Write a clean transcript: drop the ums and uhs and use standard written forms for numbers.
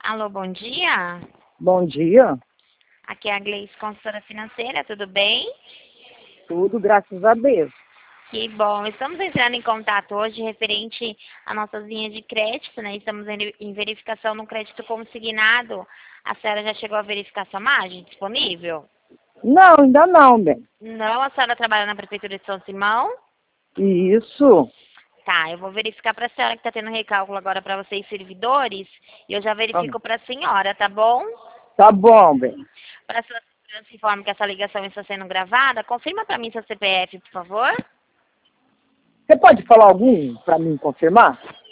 Alô, bom dia. Bom dia, Aqui é a Gleice, consultora financeira, tudo bem? tudo graças a Deus. Que bom. Estamos entrando em contato hoje referente à nossa linha de crédito, né? Estamos em verificação no crédito consignado. A senhora já chegou a verificar sua margem disponível? Não, ainda não, bem. Não, a senhora trabalha na Prefeitura de São Simão? Isso, Tá, eu vou verificar para a senhora que está tendo recálculo agora para vocês servidores e eu já ah, verifico para a senhora, tá bom? tá bom, bem. Para sua segurança, informe que essa ligação está sendo gravada. Confirma para mim seu CPF, por favor. Você pode falar algum para mim confirmar?